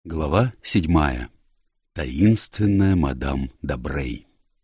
Глава 7. Таинственная мадам Добрей.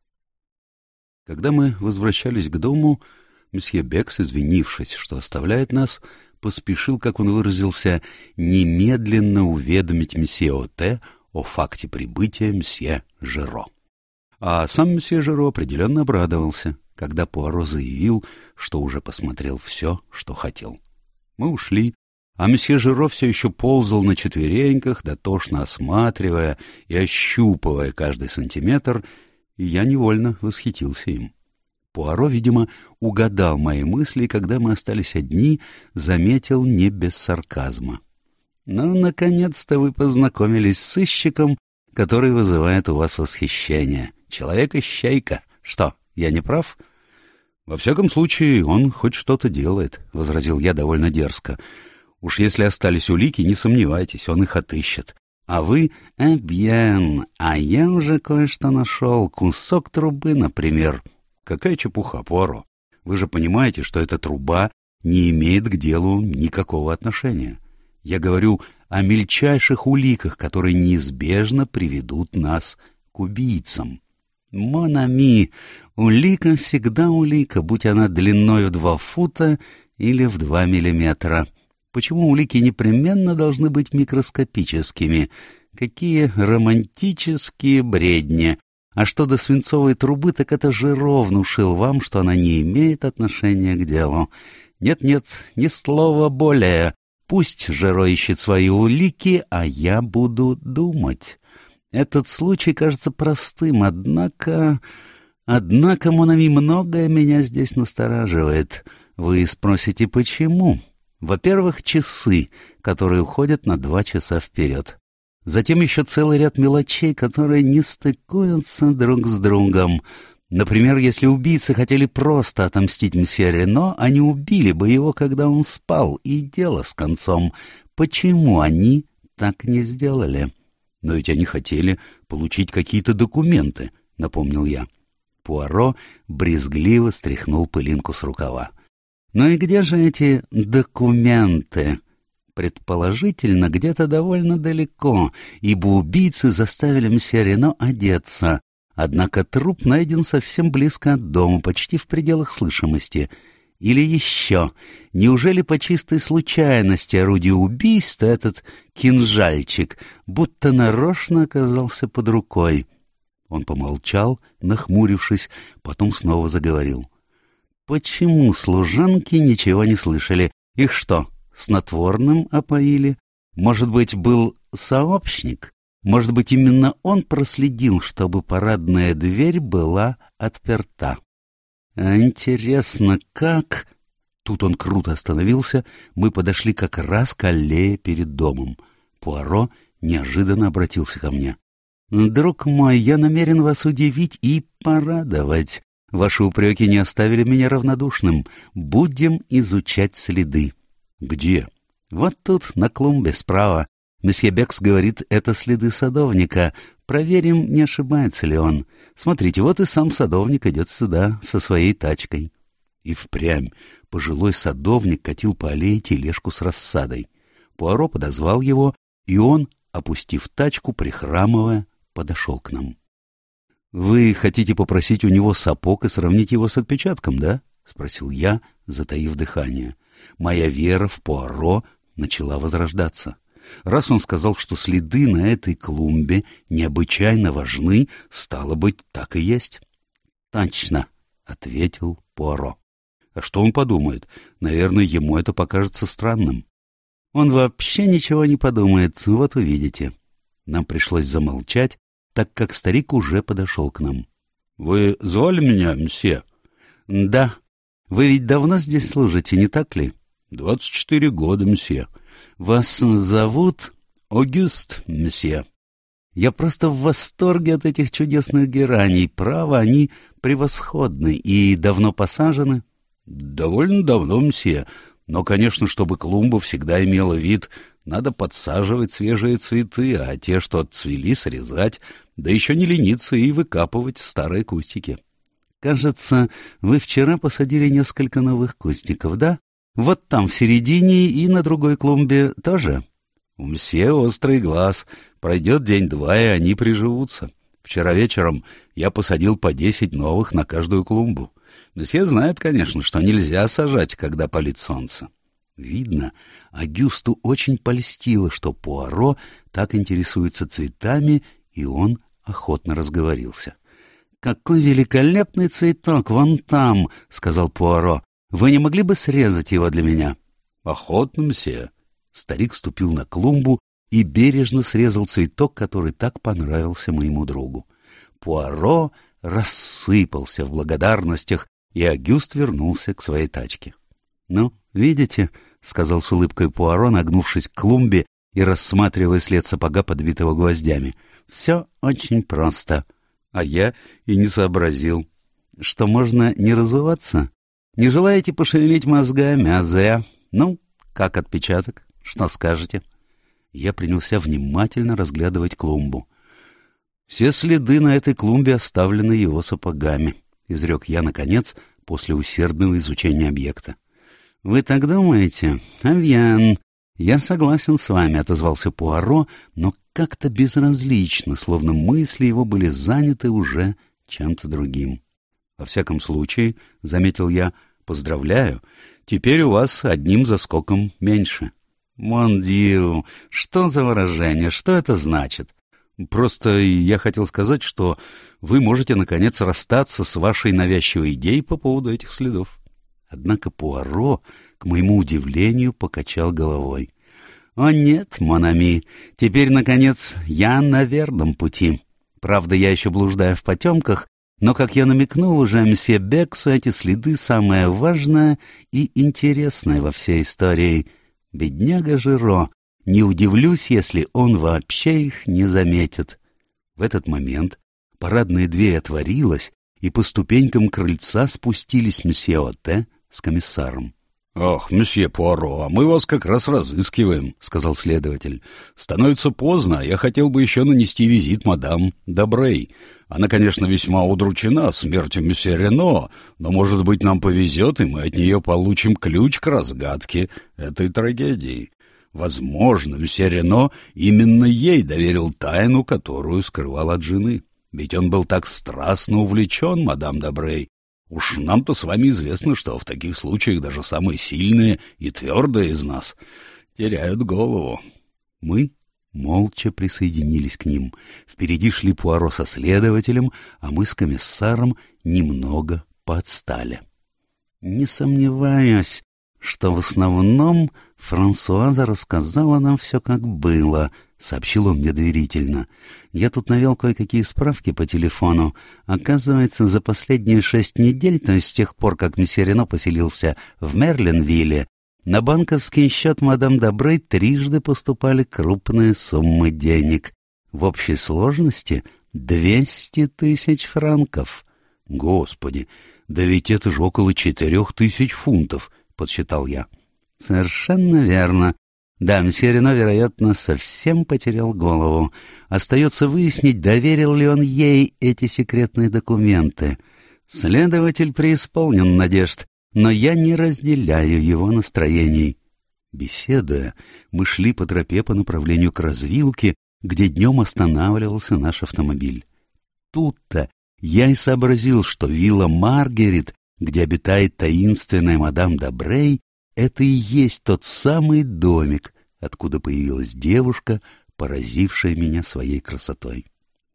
Когда мы возвращались к дому, мсье Бекс, извинившись, что оставляет нас, поспешил, как он выразился, немедленно уведомить мсье Оте о факте прибытия мсье Жиро. А сам мсье Жиро определенно обрадовался, когда Пуаро заявил, что уже посмотрел все, что хотел. Мы ушли, а месье Жиро все еще ползал на четвереньках, дотошно осматривая и ощупывая каждый сантиметр, и я невольно восхитился им. Пуаро, видимо, угадал мои мысли, и когда мы остались одни, заметил не без сарказма. «Ну, наконец-то вы познакомились с сыщиком, который вызывает у вас восхищение. Человек-ищейка. Что, я не прав?» «Во всяком случае, он хоть что-то делает», — возразил я довольно дерзко. «Уж если остались улики, не сомневайтесь, он их отыщет. А вы...» «Бьен, а я уже кое-что нашел. Кусок трубы, например». «Какая чепуха, Пуаро. Вы же понимаете, что эта труба не имеет к делу никакого отношения. Я говорю о мельчайших уликах, которые неизбежно приведут нас к убийцам». «Мон ами, улика всегда улика, будь она длиной в 2 фута или в 2 миллиметра. Почему улики непременно должны быть микроскопическими? Какие романтические бредни! А что до свинцовой трубы, так это Жиро внушил вам, что она не имеет отношения к делу. Нет-нет, ни слова более. Пусть Жиро ищет свои улики, а я буду думать. Этот случай кажется простым, однако, мон ами, многое меня здесь настораживает. Вы спросите, почему?» Во-первых, часы, которые уходят на 2 часа вперед. Затем еще целый ряд мелочей, которые не стыкуются друг с другом. Например, если убийцы хотели просто отомстить мсье Рено, они убили бы его, когда он спал, и дело с концом. Почему они так не сделали? «Но ведь они хотели получить какие-то документы», — напомнил я. Пуаро брезгливо стряхнул пылинку с рукава. «Ну и где же эти документы?» «Предположительно, где-то довольно далеко, ибо убийцы заставили мсье Рено одеться. Однако труп найден совсем близко от дома, почти в пределах слышимости. Или еще, неужели по чистой случайности орудие убийства, этот кинжальчик, будто нарочно оказался под рукой?» Он помолчал, нахмурившись, потом снова заговорил. «Почему служанки ничего не слышали? Их что, снотворным опоили? Может быть, был сообщник? Может быть, именно он проследил, чтобы парадная дверь была отперта? А интересно, как...» Тут он круто остановился, мы подошли как раз к аллее перед домом. Пуаро неожиданно обратился ко мне. «Друг мой, я намерен вас удивить и порадовать. Ваши упреки не оставили меня равнодушным. Будем изучать следы». «Где?» «Вот тут, на клумбе, справа. Месье Бекс говорит, это следы садовника. Проверим, не ошибается ли он. Смотрите, вот и сам садовник идет сюда со своей тачкой». И впрямь пожилой садовник катил по аллее тележку с рассадой. Пуаро подозвал его, и он, опустив тачку, прихрамывая, подошел к нам. «Вы хотите попросить у него сапог и сравнить его с отпечатком, да?» — спросил я, затаив дыхание. Моя вера в Пуаро начала возрождаться. Раз он сказал, что следы на этой клумбе необычайно важны, стало быть, так и есть. «Точно», — ответил Пуаро. «А что он подумает? Наверное, ему это покажется странным». «Он вообще ничего не подумает, вот увидите». Нам пришлось замолчать, так как старик уже подошел к нам. «Вы звали меня, мсье?» «Да. Вы ведь давно здесь служите, не так ли?» 24 года, мсье». «Вас зовут Огюст, мсье?» «Я просто в восторге от этих чудесных гераний. Право, они превосходны и давно посажены?» «Довольно давно, мсье. Но, конечно, чтобы клумба всегда имела вид, надо подсаживать свежие цветы, а те, что отцвели, срезать, да еще не лениться и выкапывать старые кустики». «Кажется, вы вчера посадили несколько новых кустиков, да? Вот там, в середине, и на другой клумбе тоже?» У мсье острый глаз. Пройдет день-два, и они приживутся. Вчера вечером я посадил по 10 новых на каждую клумбу. Мсье знает, конечно, что нельзя сажать, когда палит солнце. Видно, Агюсту очень польстило, что Пуаро так интересуется цветами, и он охотно разговорился. — Какой великолепный цветок вон там! — сказал Пуаро. — Вы не могли бы срезать его для меня? — Охотно, мсье. Старик ступил на клумбу и бережно срезал цветок, который так понравился моему другу. Пуаро рассыпался в благодарностях, и Агюст вернулся к своей тачке. — Ну, видите, — сказал с улыбкой Пуаро, нагнувшись к клумбе и рассматривая след сапога, подбитого гвоздями. — Все очень просто. А я и не сообразил. Что можно не разуваться? Не желаете пошевелить мозгами, а зря. Ну, как отпечаток? Что скажете? Я принялся внимательно разглядывать клумбу. Все следы на этой клумбе оставлены его сапогами, — изрек я, наконец, после усердного изучения объекта. — Вы так думаете? Авьян. Я согласен с вами, — отозвался Пуаро, но как-то безразлично, словно мысли его были заняты уже чем-то другим. — Во всяком случае, — заметил я, — поздравляю, теперь у вас одним заскоком меньше. — Мон дью, что за выражение, что это значит? Просто я хотел сказать, что вы можете, наконец, расстаться с вашей навязчивой идеей по поводу этих следов. Однако Пуаро, к моему удивлению, покачал головой. — О нет, мон ами, теперь, наконец, я на верном пути. Правда, я еще блуждаю в потемках, но, как я намекнул уже мсье Бексу, эти следы самое важное и интересное во всей истории. Бедняга Жиро, не удивлюсь, если он вообще их не заметит. В этот момент парадная дверь отворилась, и по ступенькам крыльца спустились мсье Оте с комиссаром. — Ах, месье Пуаро, а мы вас как раз разыскиваем, — сказал следователь. — Становится поздно, я хотел бы еще нанести визит мадам Добрей. Она, конечно, весьма удручена смертью месье Рено, но, может быть, нам повезет, и мы от нее получим ключ к разгадке этой трагедии. Возможно, месье Рено именно ей доверил тайну, которую скрывал от жены. Ведь он был так страстно увлечен мадам Добрей. Уж нам-то с вами известно, что в таких случаях даже самые сильные и твердые из нас теряют голову. Мы молча присоединились к ним. Впереди шли Пуаро со следователем, а мы с комиссаром немного поотстали. Не сомневаюсь, что в основном Франсуаза рассказала нам все, как было, — сообщил он мне доверительно. Я тут навел кое-какие справки по телефону. Оказывается, за последние 6 недель, то есть с тех пор, как месье Рено поселился в Мерлинвилле, на банковский счет мадам Добрей трижды поступали крупные суммы денег. В общей сложности 200 тысяч франков. Господи, да ведь это же около 4000 фунтов, — подсчитал я. — Совершенно верно. Да, мсье Рено, вероятно, совсем потерял голову. Остается выяснить, доверил ли он ей эти секретные документы. Следователь преисполнен надежд, но я не разделяю его настроений. Беседуя, мы шли по тропе по направлению к развилке, где днем останавливался наш автомобиль. Тут-то я и сообразил, что вилла Маргарет, где обитает таинственная мадам Добрей, это и есть тот самый домик, откуда появилась девушка, поразившая меня своей красотой.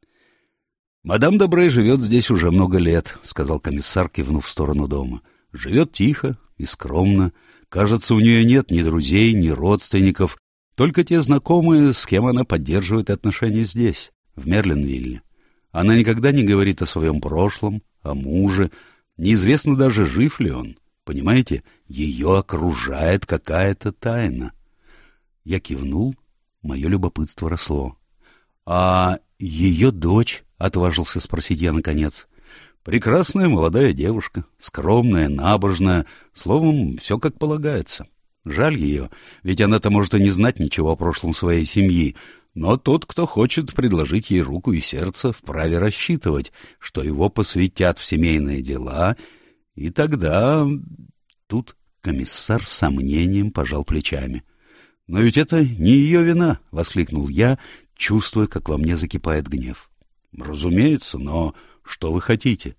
— Мадам Добрей живет здесь уже много лет, — сказал комиссар, кивнув в сторону дома. — Живет тихо и скромно. Кажется, у нее нет ни друзей, ни родственников, только те знакомые, с кем она поддерживает отношения здесь, в Мерлинвилле. Она никогда не говорит о своем прошлом, о муже. Неизвестно даже, жив ли он. Понимаете, ее окружает какая-то тайна. Я кивнул, мое любопытство росло. — А ее дочь? — отважился спросить я наконец. — Прекрасная молодая девушка, скромная, набожная, словом, все как полагается. Жаль ее, ведь она-то может и не знать ничего о прошлом своей семьи, но тот, кто хочет предложить ей руку и сердце, вправе рассчитывать, что его посвятят в семейные дела. И тогда... Тут комиссар с сомнением пожал плечами. — «Но ведь это не ее вина!» — воскликнул я, чувствуя, как во мне закипает гнев. «Разумеется, но что вы хотите?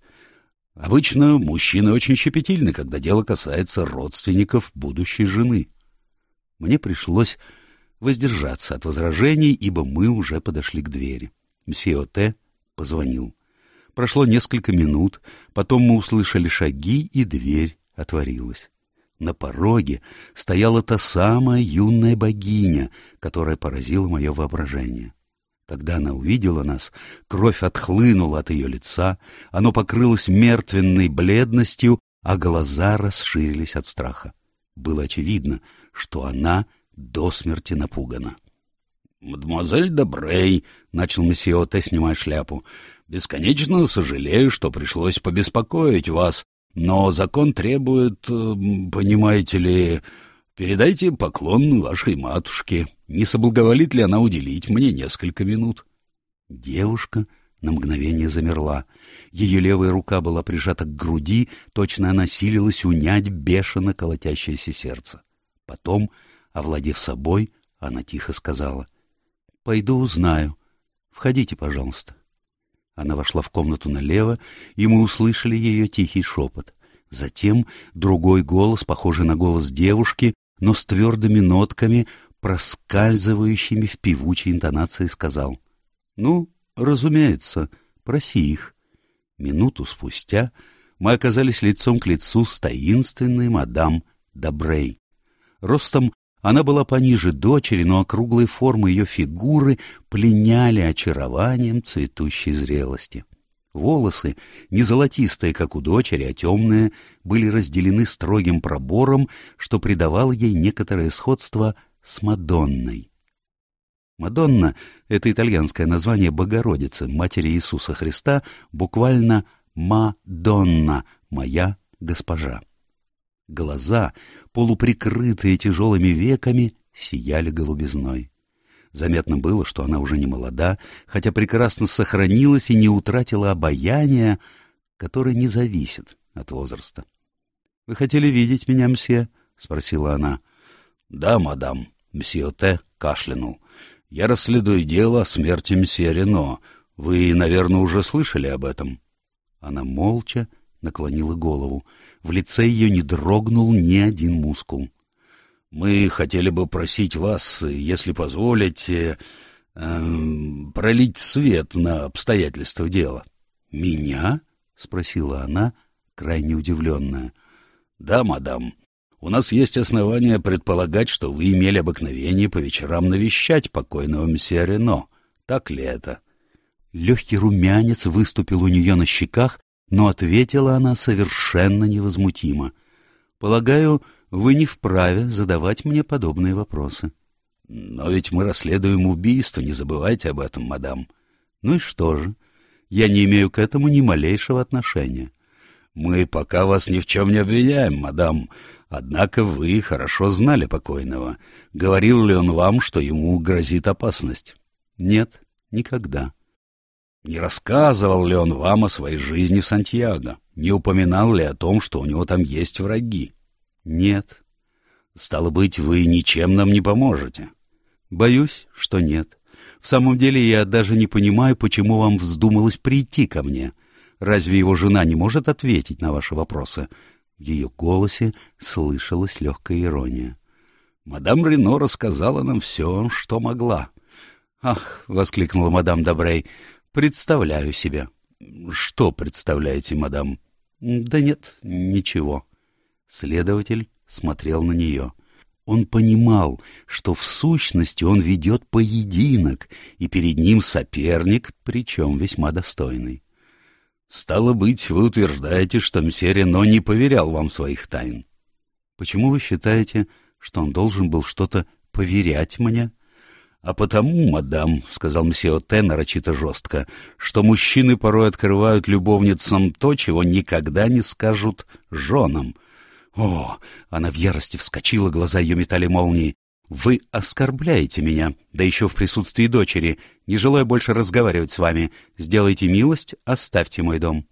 Обычно мужчины очень щепетильны, когда дело касается родственников будущей жены». Мне пришлось воздержаться от возражений, ибо мы уже подошли к двери. Мсье Оте позвонил. Прошло несколько минут, потом мы услышали шаги, и дверь отворилась. На пороге стояла та самая юная богиня, которая поразила мое воображение. Когда она увидела нас, кровь отхлынула от ее лица, оно покрылось мертвенной бледностью, а глаза расширились от страха. Было очевидно, что она до смерти напугана. — Мадемуазель Добрей, — начал месье Оте, снимая шляпу, — бесконечно сожалею, что пришлось побеспокоить вас, но закон требует, понимаете ли, передайте поклон вашей матушке. Не соблаговолит ли она уделить мне несколько минут? Девушка на мгновение замерла. Ее левая рука была прижата к груди, точно она силилась унять бешено колотящееся сердце. Потом, овладев собой, она тихо сказала: — Пойду узнаю. Входите, пожалуйста. Она вошла в комнату налево, и мы услышали ее тихий шепот. Затем другой голос, похожий на голос девушки, но с твердыми нотками, проскальзывающими в певучей интонации, сказал: — Ну, разумеется, проси их. Минуту спустя мы оказались лицом к лицу с таинственной мадам Добрей. Ростом она была пониже дочери, но округлые формы ее фигуры пленяли очарованием цветущей зрелости. Волосы, не золотистые, как у дочери, а темные, были разделены строгим пробором, что придавало ей некоторое сходство с Мадонной. Мадонна — это итальянское название Богородицы, Матери Иисуса Христа, буквально «Мадонна», «Моя госпожа». Глаза, полуприкрытые тяжелыми веками, сияли голубизной. Заметно было, что она уже не молода, хотя прекрасно сохранилась и не утратила обаяния, которое не зависит от возраста. — Вы хотели видеть меня, мсье? — спросила она. — Да, мадам. Мсье Т. кашлянул. — Я расследую дело о смерти мсье Рено. Вы, наверное, уже слышали об этом? Она молча наклонила голову. В лице ее не дрогнул ни один мускул. — Мы хотели бы просить вас, если позволите, пролить свет на обстоятельства дела. — Меня? — спросила она, крайне удивленная. — Да, мадам. У нас есть основания предполагать, что вы имели обыкновение по вечерам навещать покойного мсье Рено. Так ли это? Легкий румянец выступил у нее на щеках, но ответила она совершенно невозмутимо. — Полагаю, вы не вправе задавать мне подобные вопросы. — Но ведь мы расследуем убийство, не забывайте об этом, мадам. — Ну и что же? Я не имею к этому ни малейшего отношения. — Мы пока вас ни в чем не обвиняем, мадам. Однако вы хорошо знали покойного. Говорил ли он вам, что ему грозит опасность? — Нет, никогда. — Не рассказывал ли он вам о своей жизни в Сантьяго? Не упоминал ли о том, что у него там есть враги? — Нет. — Стало быть, вы ничем нам не поможете? — Боюсь, что нет. В самом деле я даже не понимаю, почему вам вздумалось прийти ко мне. Разве его жена не может ответить на ваши вопросы? В ее голосе слышалась легкая ирония. — Мадам Рено рассказала нам все, что могла. — Ах! — воскликнула мадам Добрей. — Представляю себе. — Что представляете, мадам? — Да нет, ничего. Следователь смотрел на нее. Он понимал, что в сущности он ведет поединок, и перед ним соперник, причем весьма достойный. — Стало быть, вы утверждаете, что мсье Рено не поверял вам своих тайн. — Почему вы считаете, что он должен был что-то поверять мне? — А потому, мадам, — сказал мсье Оте нарочито жестко, — что мужчины порой открывают любовницам то, чего никогда не скажут женам. О! Она в ярости вскочила, глаза ее метали молнии. Вы оскорбляете меня, да еще в присутствии дочери. Не желаю больше разговаривать с вами. Сделайте милость, оставьте мой дом.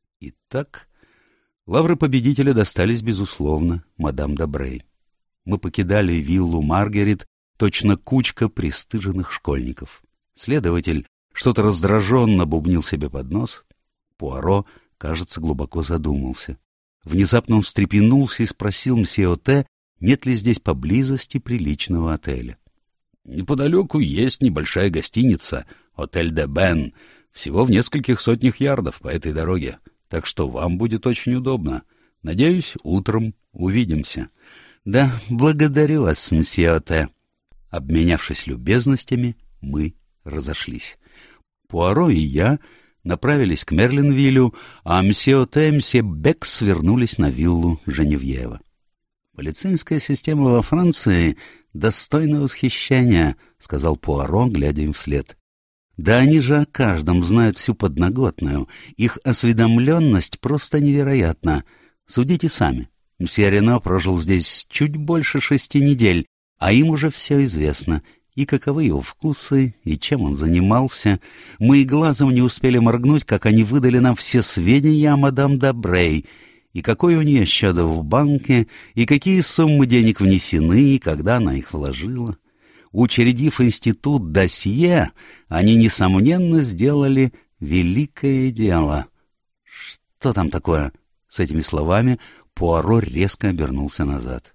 Итак, лавры победителя достались, безусловно, мадам Добрей. Мы покидали виллу Маргарет точно кучка пристыженных школьников. Следователь что-то раздраженно бубнил себе под нос. Пуаро, кажется, глубоко задумался. Внезапно он встрепенулся и спросил мсье Оте, нет ли здесь поблизости приличного отеля. «Неподалеку есть небольшая гостиница, отель де Бен, всего в нескольких сотнях ярдов по этой дороге, так что вам будет очень удобно. Надеюсь, утром увидимся». «Да, благодарю вас, мсье Оте». Обменявшись любезностями, мы разошлись. Пуаро и я направились к Мерлинвиллю, а мсье Оте и мсье Бекс вернулись на виллу Женевьева. «Полицейская система во Франции достойна восхищения», — сказал Пуаро, глядя им вслед. «Да они же о каждом знают всю подноготную. Их осведомленность просто невероятна. Судите сами. Мсье Рено прожил здесь чуть больше 6 недель, а им уже все известно. И каковы его вкусы, и чем он занимался. Мы и глазом не успели моргнуть, как они выдали нам все сведения о мадам Д'Абрей, и какой у нее счет в банке, и какие суммы денег внесены, и когда она их вложила. Учредив институт досье, они, несомненно, сделали великое дело». «Что там такое?» С этими словами Пуаро резко обернулся назад.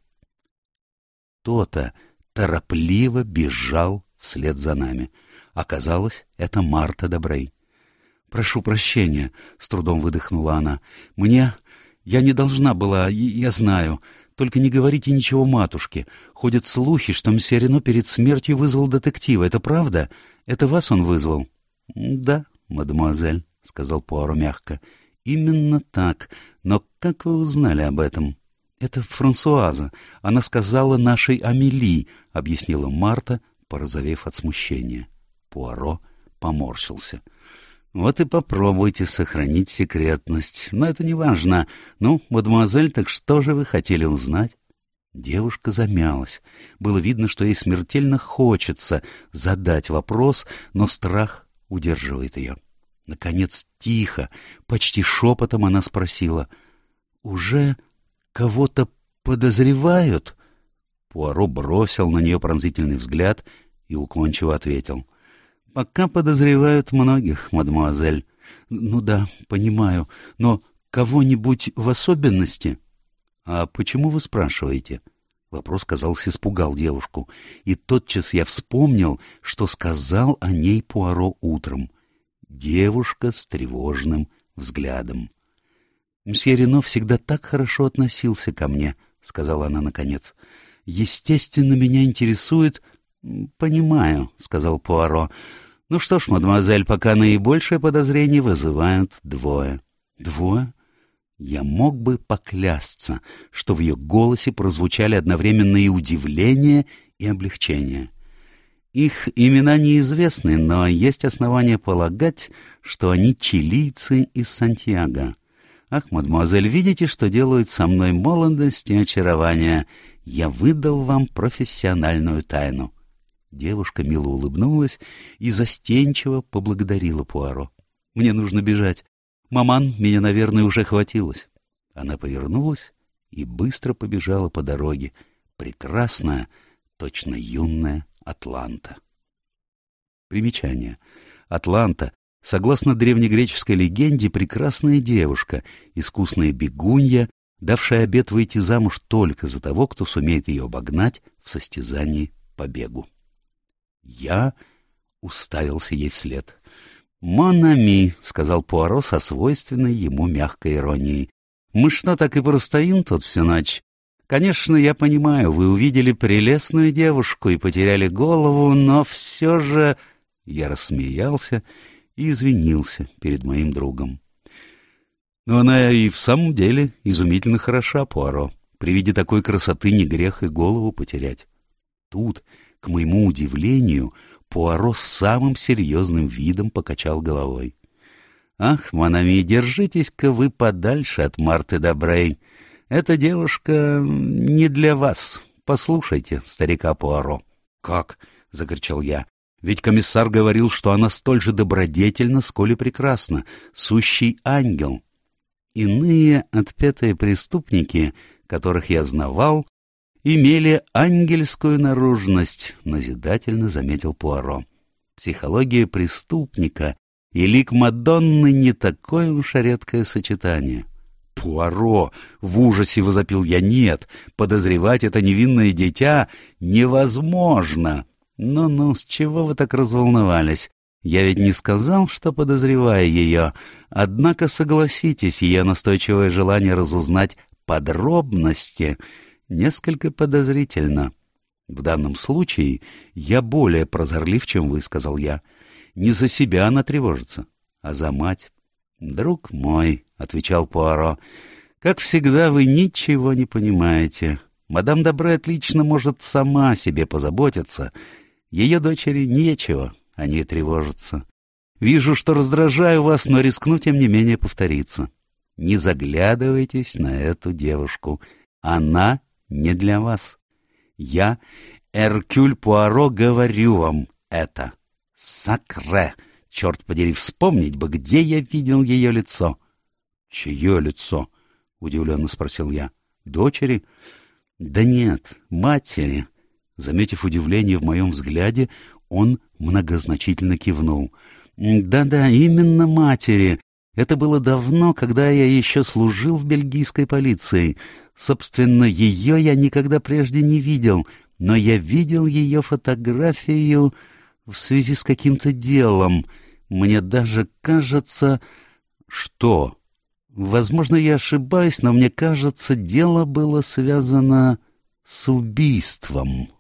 Кто-то торопливо бежал вслед за нами. Оказалось, это Марта Д'Абрей. «Прошу прощения», — с трудом выдохнула она. Я не должна была, я знаю. Только не говорите ничего матушке. Ходят слухи, что мсье Рено перед смертью вызвал детектива. Это правда? Это вас он вызвал?» «Да, мадемуазель», — сказал Пуаро мягко. «Именно так. Но как вы узнали об этом?» «Это Франсуаза. Она сказала нашей Амели», — объяснила Марта, порозовев от смущения. Пуаро поморщился. «Вот и попробуйте сохранить секретность. Но это не важно. Ну, мадемуазель, так что же вы хотели узнать?» Девушка замялась. Было видно, что ей смертельно хочется задать вопрос, но страх удерживает ее. Наконец, тихо, почти шепотом она спросила. «Уже кого-то подозревают?» Пуаро бросил на нее пронзительный взгляд и уклончиво ответил. «Пока подозревают многих, мадемуазель». «Ну да, понимаю, но кого-нибудь в особенности?» «А почему вы спрашиваете?» Вопрос, казалось, испугал девушку, и тотчас я вспомнил, что сказал о ней Пуаро утром. Девушка с тревожным взглядом. «Мсье Рено всегда так хорошо относился ко мне», — сказала она наконец. «Естественно, меня интересует...» «Понимаю», — сказал Пуаро. «Ну что ж, мадемуазель, пока наибольшее подозрение вызывают двое». «Двое?» Я мог бы поклясться, что в ее голосе прозвучали одновременно и удивление, и облегчение. Их имена неизвестны, но есть основания полагать, что они чилийцы из Сантьяго. Ах, мадемуазель, видите, что делают со мной молодость и очарование? Я выдал вам профессиональную тайну». Девушка мило улыбнулась и застенчиво поблагодарила Пуаро. «Мне нужно бежать. Маман меня, наверное, уже хватилась». Она повернулась и быстро побежала по дороге. Прекрасная, точно юная Атланта. Примечание. Атланта, согласно древнегреческой легенде, прекрасная девушка, искусная бегунья, давшая обет выйти замуж только за того, кто сумеет ее обогнать в состязании по бегу. Я уставился ей вслед. «Мон ами», — сказал Пуаро со свойственной ему мягкой иронией. «Мы что, так и простоим тут всю ночь? Конечно, я понимаю, вы увидели прелестную девушку и потеряли голову, но все же...» Я рассмеялся и извинился перед моим другом. «Но она и в самом деле изумительно хороша, Пуаро. При виде такой красоты не грех и голову потерять». Тут, к моему удивлению, Пуаро с самым серьезным видом покачал головой. «Ах, монами, держитесь-ка вы подальше от Марты Д'Абрей. Эта девушка не для вас. Послушайте, старика Пуаро». «Как?» — закричал я. «Ведь комиссар говорил, что она столь же добродетельна, сколь и прекрасна. Сущий ангел». Иные отпетые преступники, которых я знавал, имели ангельскую наружность, — назидательно заметил Пуаро. Психология преступника и лик Мадонны не такое уж редкое сочетание. «Пуаро!» — в ужасе возопил я. «Нет, подозревать это невинное дитя невозможно!» «Ну-ну, с чего вы так разволновались? Я ведь не сказал, что подозреваю ее. Однако, согласитесь, ее настойчивое желание разузнать подробности несколько подозрительно. В данном случае я более прозорлив, чем вы, — сказал я. Не за себя она тревожится, а за мать». «Друг мой», — отвечал Пуаро, — «как всегда вы ничего не понимаете. Мадам Д'Абрей отлично может сама о себе позаботиться. Ее дочери нечего о ней тревожиться. Вижу, что раздражаю вас, но рискну, тем не менее, повториться. Не заглядывайтесь на эту девушку. Она не для вас. Я, Эркюль Пуаро, говорю вам это. Сакре! Черт подери, вспомнить бы, где я видел ее лицо». «Чье лицо?» — удивленно спросил я. «Дочери?» «Да нет, матери». Заметив удивление в моем взгляде, он многозначительно кивнул. «Да-да, именно матери. Это было давно, когда я еще служил в бельгийской полиции. Собственно, ее я никогда прежде не видел, но я видел ее фотографию в связи с каким-то делом. Мне даже кажется...» «Что?» «Возможно, я ошибаюсь, но мне кажется, дело было связано с убийством».